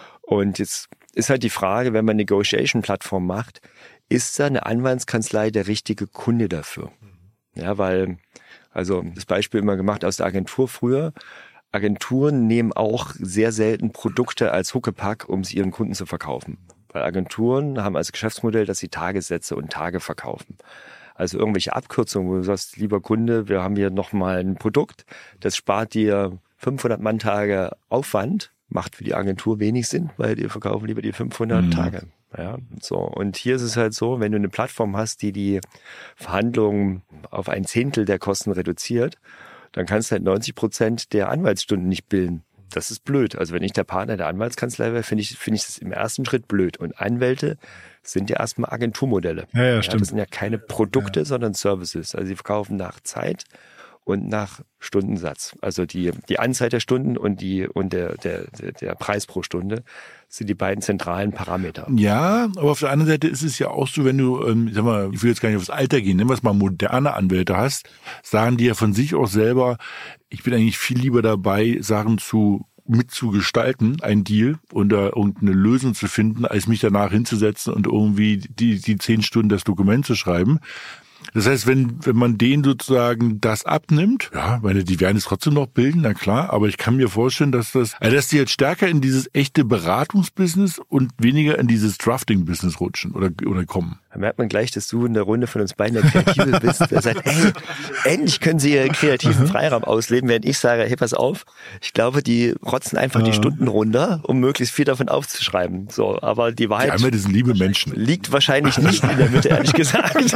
Und jetzt ist halt die Frage, wenn man eine Negotiation-Plattform macht, ist da eine Anwaltskanzlei der richtige Kunde dafür? Ja, weil, also das Beispiel immer gemacht aus der Agentur früher, Agenturen nehmen auch sehr selten Produkte als Huckepack, um sie ihren Kunden zu verkaufen. Weil Agenturen haben als Geschäftsmodell, dass sie Tagessätze und Tage verkaufen. Also irgendwelche Abkürzungen, wo du sagst, lieber Kunde, wir haben hier nochmal ein Produkt, das spart dir 500 Manntage Aufwand, macht für die Agentur wenig Sinn, weil die verkaufen lieber die 500 Tage. Ja, so. Und hier ist es halt so, wenn du eine Plattform hast, die Verhandlungen auf 1/10 der Kosten reduziert, dann kannst du halt 90% der Anwaltsstunden nicht bilden. Das ist blöd. Also wenn ich der Partner der Anwaltskanzlei wäre, finde ich das im ersten Schritt blöd. Und Anwälte sind ja erstmal Agenturmodelle. Ja, stimmt. Das sind ja keine Produkte, sondern Services. Also sie verkaufen nach Zeit und nach Stundensatz. Also die Anzahl der Stunden und der Preis pro Stunde sind die beiden zentralen Parameter. Ja, aber auf der anderen Seite ist es ja auch so, wenn du, ich will jetzt gar nicht aufs Alter gehen, nehmen wir es mal moderne Anwälte hast, sagen die ja von sich auch selber, ich bin eigentlich viel lieber dabei, Sachen mitzugestalten, ein Deal und da irgendeine Lösung zu finden, als mich danach hinzusetzen und irgendwie die 10 Stunden das Dokument zu schreiben. Das heißt, wenn man denen sozusagen das abnimmt, ja, weil die werden es trotzdem noch bilden, na klar, aber ich kann mir vorstellen, dass die jetzt stärker in dieses echte Beratungsbusiness und weniger in dieses Drafting-Business rutschen oder kommen. Da merkt man gleich, dass du in der Runde von uns beiden der Kreative bist, der sagt, hey, endlich können sie ihren kreativen Freiraum ausleben, während ich sage, hey, pass auf, ich glaube, die rotzen einfach die Stunden runter, um möglichst viel davon aufzuschreiben. So, aber die Wahrheit sind liebe Menschen. Liegt wahrscheinlich nicht in der Mitte, ehrlich gesagt.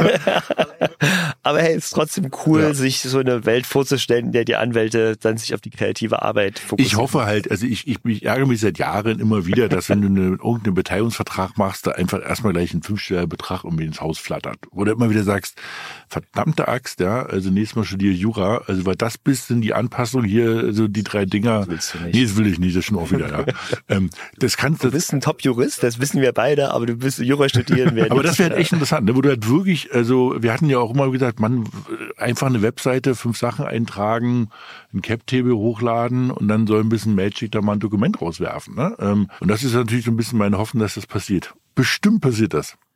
Aber hey, es ist trotzdem cool, sich so eine Welt vorzustellen, in der die Anwälte dann sich auf die kreative Arbeit fokussieren. Ich hoffe halt, also ich ärgere mich seit Jahren immer wieder, dass wenn du irgendeinen Beteiligungsvertrag machst, da einfach erstmal gleich ein 5-stelliger Betrag irgendwie ins Haus flattert. Oder immer wieder sagst, verdammte Axt, ja, also nächstes Mal studiere Jura, also weil das sind die Anpassung hier, also die 3 Dinger. Das willst du nicht. Nee, das will ich nicht, das schon auch wieder, ja. Du bist ein Top-Jurist, das wissen wir beide, aber du bist Jura studieren. Aber das wäre halt echt interessant, ne, wo du halt wirklich, also wir hatten ja auch immer gesagt, man einfach eine Webseite, 5 Sachen eintragen, ein Cap-Table hochladen und dann soll ein bisschen Magic da mal ein Dokument rauswerfen. Ne? Und das ist natürlich so ein bisschen meine Hoffnung, dass das passiert. Bestimmt passiert das.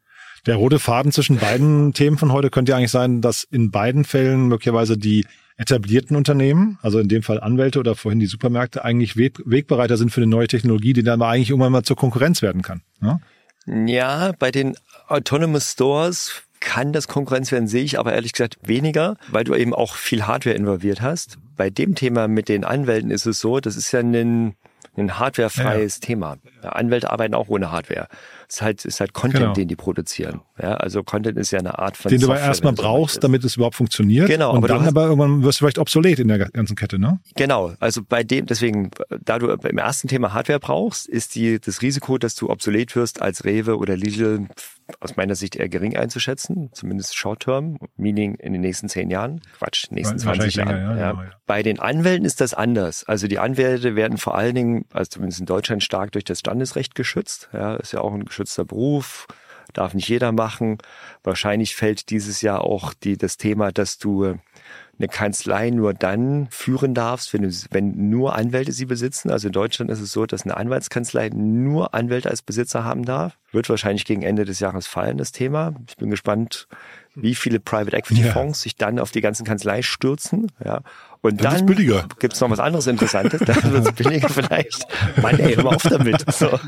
Der rote Faden zwischen beiden Themen von heute könnte ja eigentlich sein, dass in beiden Fällen möglicherweise die etablierten Unternehmen, also in dem Fall Anwälte oder vorhin die Supermärkte, eigentlich wegbereiter sind für eine neue Technologie, die dann aber eigentlich irgendwann mal zur Konkurrenz werden kann. Ja, ja, bei den Autonomous Stores kann das Konkurrenz werden, sehe ich aber ehrlich gesagt weniger, weil du eben auch viel Hardware involviert hast. Bei dem Thema mit den Anwälten ist es so, das ist ja ein hardwarefreies Thema. Ja, Anwälte arbeiten auch ohne Hardware. Es ist halt Content, den die produzieren. Ja, also Content ist ja eine Art von den Software, du aber erstmal brauchst, damit es überhaupt funktioniert. Genau. Und dann aber irgendwann wirst du vielleicht obsolet in der ganzen Kette, ne? Genau. Also deswegen, da du beim ersten Thema Hardware brauchst, ist das Risiko, dass du obsolet wirst als Rewe oder Lidl aus meiner Sicht eher gering einzuschätzen, zumindest Short-Term, meaning in den nächsten 10 Jahren. Quatsch, nächsten 20 Jahren. Länger, ja. Bei den Anwälten ist das anders. Also die Anwälte werden vor allen Dingen, also zumindest in Deutschland, stark durch das Standesrecht geschützt. Ja, ist ja auch ein geschützter Beruf, darf nicht jeder machen. Wahrscheinlich fällt dieses Jahr auch das Thema, dass du eine Kanzlei nur dann führen darfst, wenn nur Anwälte sie besitzen. Also in Deutschland ist es so, dass eine Anwaltskanzlei nur Anwälte als Besitzer haben darf. Wird wahrscheinlich gegen Ende des Jahres fallen, das Thema. Ich bin gespannt, wie viele Private Equity Fonds sich dann auf die ganzen Kanzlei stürzen. Ja. Und das dann gibt's noch was anderes Interessantes. Dann wird's billiger vielleicht. Mann, ey, hör mal auf damit. So.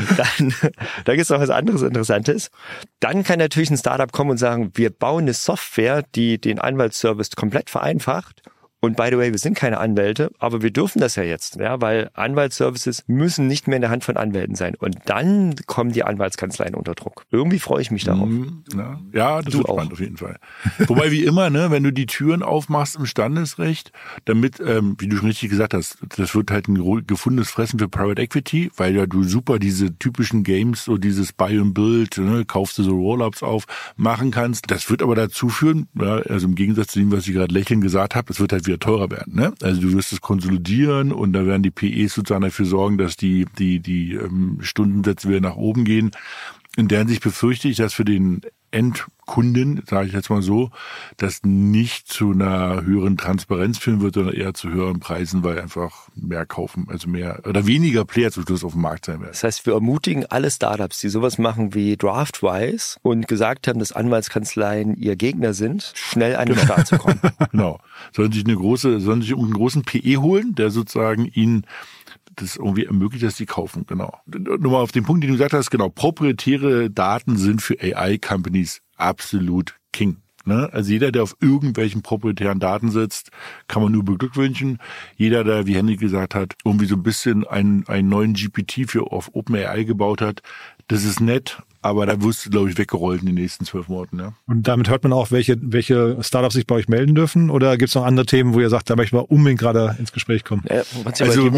Da gibt's noch was anderes Interessantes. Dann kann natürlich ein Startup kommen und sagen, wir bauen eine Software, die den Anwaltsservice komplett vereinfacht. Und by the way, wir sind keine Anwälte, aber wir dürfen das ja jetzt, ja, weil Anwaltsservices müssen nicht mehr in der Hand von Anwälten sein. Und dann kommen die Anwaltskanzleien unter Druck. Irgendwie freue ich mich darauf. Ja, das wird spannend auf jeden Fall. Wobei, wie immer, ne, wenn du die Türen aufmachst im Standesrecht, damit, wie du schon richtig gesagt hast, das wird halt ein gefundenes Fressen für Private Equity, weil ja du super diese typischen Games, so dieses Buy and Build, ne, kaufst du so Roll-Ups auf, machen kannst. Das wird aber dazu führen, ja, also im Gegensatz zu dem, was ich gerade lächelnd gesagt habe, es wird halt wieder teurer werden, ne? Also du wirst es konsolidieren und da werden die PEs sozusagen dafür sorgen, dass die Stundensätze wieder nach oben gehen. In der Hinsicht befürchte ich, dass für den Endkunden, sage ich jetzt mal so, das nicht zu einer höheren Transparenz führen wird, sondern eher zu höheren Preisen, weil einfach mehr kaufen, also mehr oder weniger Player zum Schluss auf dem Markt sein werden. Das heißt, wir ermutigen alle Startups, die sowas machen wie Draftwise und gesagt haben, dass Anwaltskanzleien ihr Gegner sind, schnell an den Start zu kommen. Genau. Sollen sich einen großen PE holen, der sozusagen ihnen das irgendwie ermöglicht, dass die kaufen, genau. Nur mal auf den Punkt, den du gesagt hast, genau, proprietäre Daten sind für AI-Companies absolut King. Ne? Also jeder, der auf irgendwelchen proprietären Daten sitzt, kann man nur beglückwünschen. Jeder, der, wie Henrik gesagt hat, irgendwie so ein bisschen einen neuen GPT auf OpenAI gebaut hat, das ist nett, aber da wirst du, glaube ich, weggerollt in den nächsten 12 Monaten. Ja. Und damit hört man auch, welche Startups sich bei euch melden dürfen? Oder gibt es noch andere Themen, wo ihr sagt, da möchte ich mal unbedingt gerade ins Gespräch kommen? Also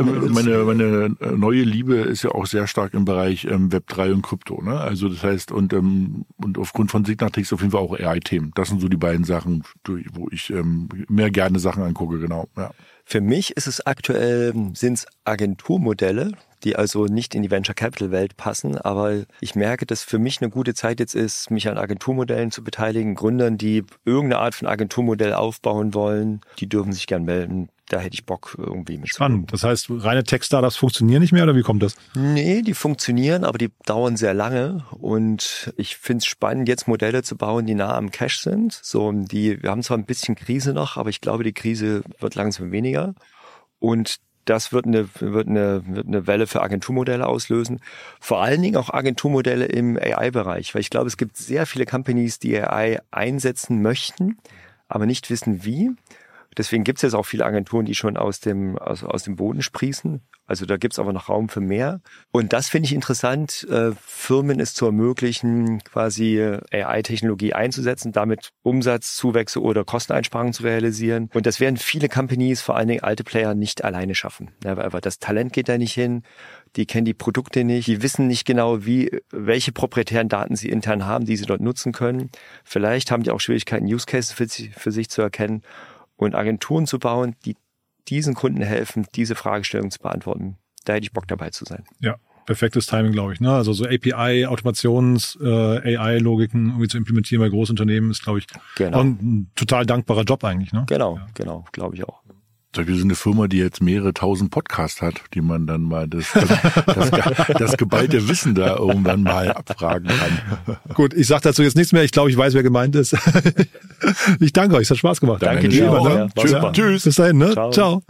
meine neue Liebe ist ja auch sehr stark im Bereich Web3 und Krypto. Ne? Also das heißt, und aufgrund von Signatix auf jeden Fall auch AI-Themen. Das sind so die beiden Sachen, wo ich mehr gerne Sachen angucke, genau. Ja. Für mich ist es aktuell, sind's Agenturmodelle, die also nicht in die Venture Capital Welt passen, aber ich merke, dass für mich eine gute Zeit jetzt ist, mich an Agenturmodellen zu beteiligen, Gründern, die irgendeine Art von Agenturmodell aufbauen wollen, die dürfen sich gern melden. Da hätte ich Bock irgendwie mit. Spannend. Das heißt, reine Tech-Startups funktionieren nicht mehr oder wie kommt das? Nee, die funktionieren, aber die dauern sehr lange und ich finde es spannend, jetzt Modelle zu bauen, die nah am Cash sind. Wir haben zwar ein bisschen Krise noch, aber ich glaube, die Krise wird langsam weniger und das wird eine Welle für Agenturmodelle auslösen. Vor allen Dingen auch Agenturmodelle im AI-Bereich, weil ich glaube, es gibt sehr viele Companies, die AI einsetzen möchten, aber nicht wissen wie. Deswegen gibt es jetzt auch viele Agenturen, die schon aus dem Boden sprießen. Also da gibt es aber noch Raum für mehr. Und das finde ich interessant, Firmen es zu ermöglichen, quasi AI-Technologie einzusetzen, damit Umsatzzuwächse oder Kosteneinsparungen zu realisieren. Und das werden viele Companies, vor allen Dingen alte Player, nicht alleine schaffen. Ja, weil das Talent geht da nicht hin. Die kennen die Produkte nicht. Die wissen nicht genau, welche proprietären Daten sie intern haben, die sie dort nutzen können. Vielleicht haben die auch Schwierigkeiten, Use Cases für sich zu erkennen. Und Agenturen zu bauen, die diesen Kunden helfen, diese Fragestellung zu beantworten. Da hätte ich Bock dabei zu sein. Ja, perfektes Timing, glaube ich. Ne? Also so API, AI-Logiken irgendwie zu implementieren bei Großunternehmen ist, glaube ich, auch ein total dankbarer Job eigentlich. Ne? Genau, glaube ich auch. Wir sind eine Firma, die jetzt mehrere tausend Podcasts hat, die man dann mal das geballte Wissen da irgendwann mal abfragen kann. Gut, ich sage dazu jetzt nichts mehr. Ich glaube, ich weiß, wer gemeint ist. Ich danke euch, es hat Spaß gemacht. Danke dir auch. Ne? Ja, tschüss. Bis dahin, ne? Ciao.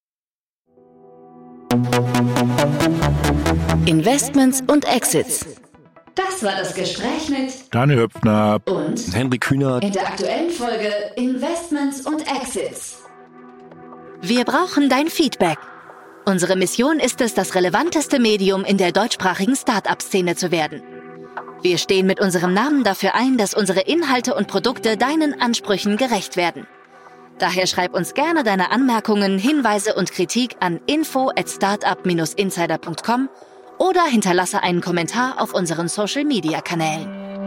Investments und Exits. Das war das Gespräch mit Daniel Höpfner und Henry Kühnert in der aktuellen Folge Investments und Exits. Wir brauchen dein Feedback. Unsere Mission ist es, das relevanteste Medium in der deutschsprachigen Start-up-Szene zu werden. Wir stehen mit unserem Namen dafür ein, dass unsere Inhalte und Produkte deinen Ansprüchen gerecht werden. Daher schreib uns gerne deine Anmerkungen, Hinweise und Kritik an info@startup-insider.com oder hinterlasse einen Kommentar auf unseren Social-Media-Kanälen.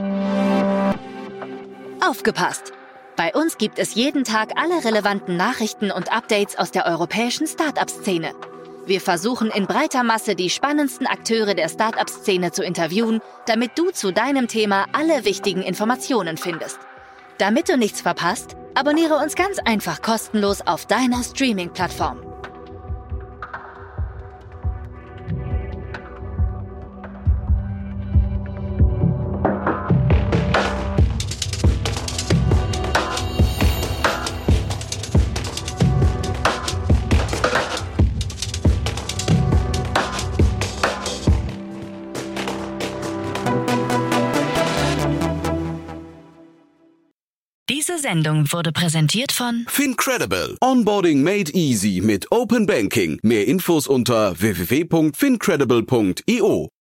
Aufgepasst! Bei uns gibt es jeden Tag alle relevanten Nachrichten und Updates aus der europäischen Start-up-Szene. Wir versuchen in breiter Masse die spannendsten Akteure der Start-up-Szene zu interviewen, damit du zu deinem Thema alle wichtigen Informationen findest. Damit du nichts verpasst, abonniere uns ganz einfach kostenlos auf deiner Streaming-Plattform. Diese Sendung wurde präsentiert von FinCredible. Onboarding made easy mit Open Banking. Mehr Infos unter www.fincredible.io.